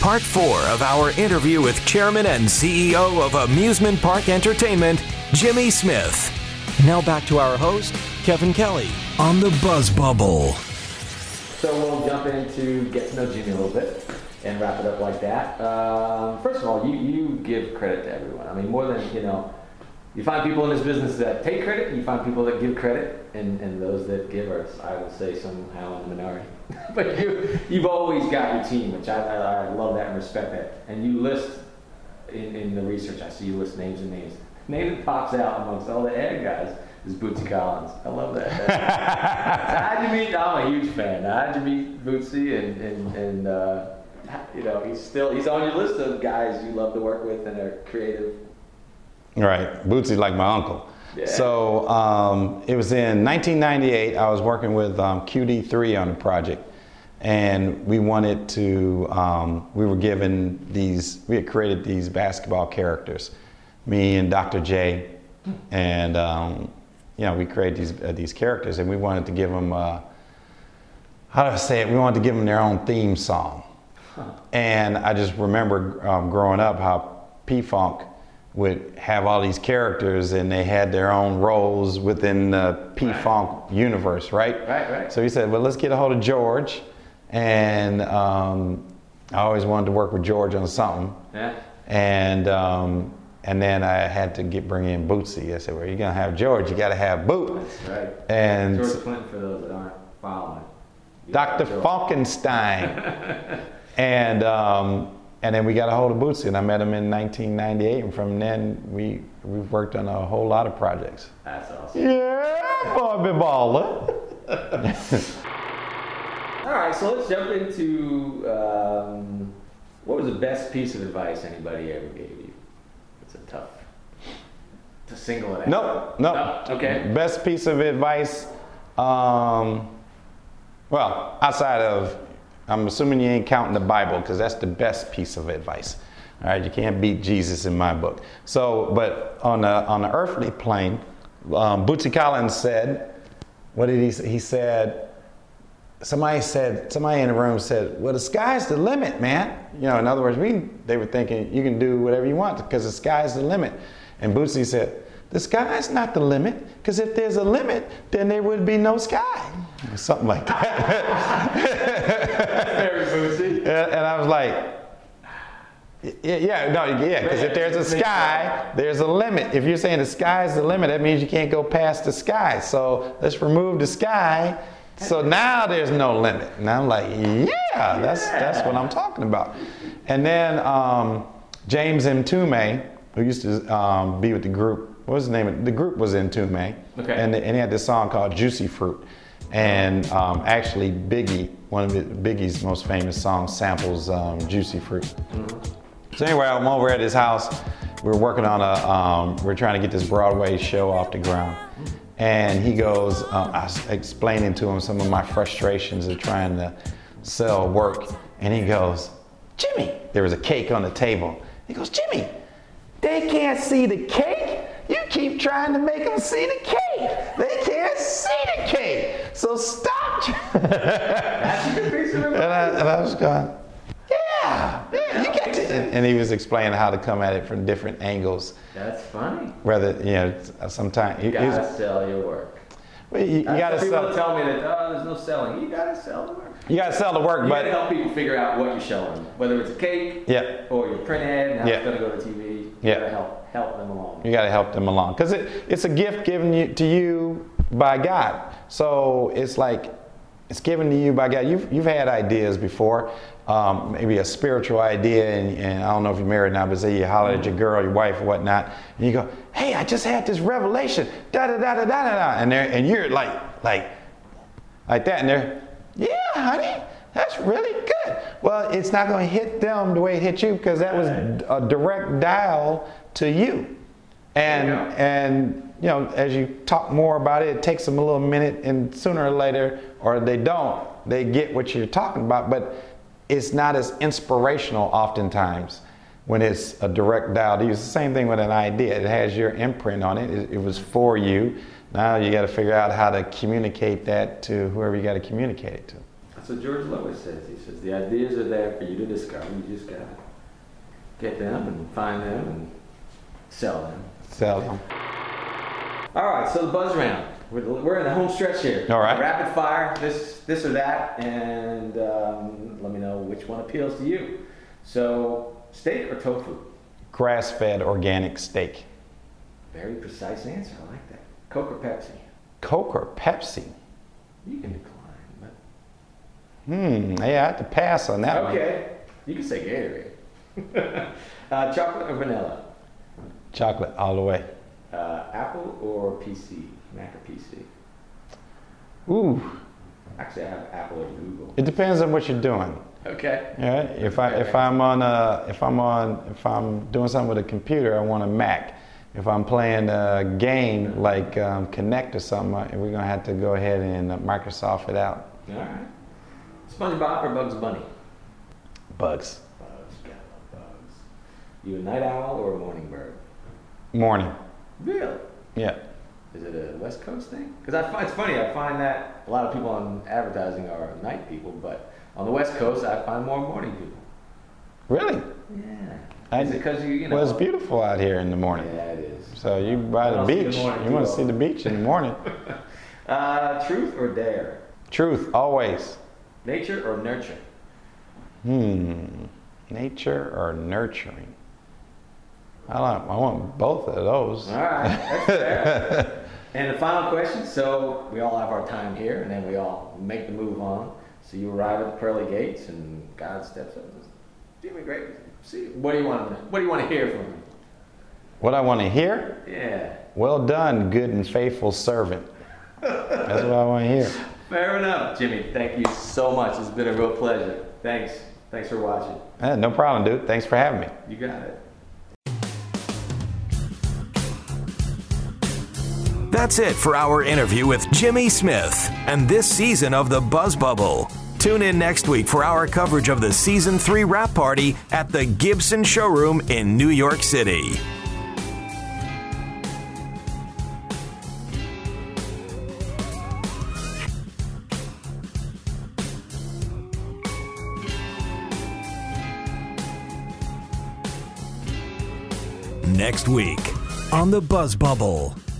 Part 4 of our interview with Chairman and CEO of Amusement Park Entertainment, Jimmy Smith. Now back to our host, Kevin Kelly, on the Buzz Bubble. So we'll jump into get to know Jimmy a little bit and wrap it up like that. First of all, you give credit to everyone. I mean, more than, you find people in this business that take credit, you find people that give credit, and those that give are, I would say, somehow in the minority. But you've always got your team, which I love that and respect that. And you list, in the research, I see you list names and names. Name that pops out amongst all the ad guys is Bootsy Collins. I love that. So how'd you meet? I'm a huge fan. How'd you meet Bootsy? And he's on your list of guys you love to work with and are creative. Right, Bootsy's like my uncle. Yeah. So it was in 1998. I was working with QD3 on a project, and we wanted to. We had created these basketball characters, me and Dr. J, and we created these characters, and we wanted to give them. How do I say it? We wanted to give them their own theme song, and I just remember growing up how P-Funk would have all these characters, and they had their own roles within the P-Funk universe, right? Right. So he said, well, let's get a hold of George, and I always wanted to work with George on something. Yeah. And then I had to bring in Bootsy. I said, well, you're gonna have George, you gotta have Boot. That's right. And George Clinton, for those that aren't following. Dr. Funkenstein. And then we got a hold of Bootsy, and I met him in 1998, and from then we've worked on a whole lot of projects. That's awesome. Yeah, Bobby Baller. All right, so let's jump into what was the best piece of advice anybody ever gave you? It's tough to single it out. No. Okay. Best piece of advice, outside of, I'm assuming you ain't counting the Bible, because that's the best piece of advice. All right, you can't beat Jesus in my book. So, but on the earthly plane, Bootsy Collins said, what did he say? He said, somebody in the room said, well, the sky's the limit, man. In other words, they were thinking you can do whatever you want because the sky's the limit. And Bootsy said, the sky's not the limit, because if there's a limit, then there would be no sky. Something like that. Very Bootsy. And I was like, because if there's a sky, there's a limit. If you're saying the sky's the limit, that means you can't go past the sky. So let's remove the sky. So now there's no limit. And I'm like, that's what I'm talking about. And then James Mtume, who used to be with the group, what was the name? The group was Mtume. Okay. And he had this song called Juicy Fruit. And actually Biggie, one of Biggie's most famous songs, samples Juicy Fruit. Mm-hmm. So anyway, I'm over at his house. We're working on we're trying to get this Broadway show off the ground. And he goes, I was explaining to him some of my frustrations of trying to sell work. And he goes, Jimmy, there was a cake on the table. He goes, Jimmy, they can't see the cake. You keep trying to make them see the cake. They can't see the cake. So stop. That's a good piece of advice. And I was going, you get to. And he was explaining how to come at it from different angles. That's funny. Rather, sometimes you gotta sell your work. Well, you gotta sell. People tell me that there's no selling. You gotta sell the work. You gotta sell the work, but you gotta help people figure out what you're selling, whether it's a cake, or your print ad, and how it's gonna go to TV. You gotta help them along. You gotta help them along, because it's a gift given to you by God. So it's like it's given to you by God. You've had ideas before, maybe a spiritual idea, and I don't know if you're married now, but say you holler at your girl, your wife, or whatnot, and you go, "Hey, I just had this revelation, da da da da da da," and you're like that, and they're, "Yeah, honey, that's really good." Well, it's not going to hit them the way it hit you, because that was a direct dial to you. And as you talk more about it, it takes them a little minute, and sooner or later, or they don't, they get what you're talking about, but it's not as inspirational oftentimes when it's a direct dial to you. It's the same thing with an idea. It has your imprint on it. It was for you. Now you got to figure out how to communicate that to whoever you got to communicate it to. That's what George Lois says. He says the ideas are there for you to discover. You just gotta get them and find them and sell them. Sell them. All right, so the buzz round. We're in the home stretch here. All right. Rapid fire, this or that, and let me know which one appeals to you. So, steak or tofu? Grass-fed organic steak. Very precise answer. I like that. Coke or Pepsi? Coke or Pepsi? You can decline, but Yeah, I have to pass on that one. okay. You can say Gatorade. Chocolate or vanilla? Chocolate all the way. Apple or PC? Mac or PC? Ooh, Actually, I have Apple or Google. it depends on what you're doing. Okay. Yeah, if I'm doing something with a computer, I want a Mac. If I'm playing a game like Connect or something, we're gonna have to go ahead and Microsoft it out. All right. SpongeBob or Bugs Bunny? Bugs. Bugs, gotta love bugs. You a night owl or a morning bird? Morning. Really? Yeah. Is it a West Coast thing? Because it's funny, I find that a lot of people on advertising are night people, but on the West Coast, I find more morning people. Really? Yeah. Is it because you know? Well, it's beautiful out here in the morning. Yeah, it is. So you by the I'll see the beach, morning you want to too, see the beach in the morning. Truth or dare? Truth, always. Nature or nurture? Nature or nurturing? I want both of those. All right, that's fair. And the final question, so we all have our time here, and then we all make the move on. So you arrive at the pearly gates, and God steps up and says, Jimmy, great. See, what do you want to hear from me? What I want to hear? Yeah. Well done, good and faithful servant. That's what I want to hear. Fair enough, Jimmy. Thank you so much. It's been a real pleasure. Thanks. Thanks for watching. No problem, dude. Thanks for having me. You got it. That's it for our interview with Jimmy Smith and this season of The Buzz Bubble. Tune in next week for our coverage of the Season 3 wrap party at the Gibson Showroom in New York City. Next week on The Buzz Bubble.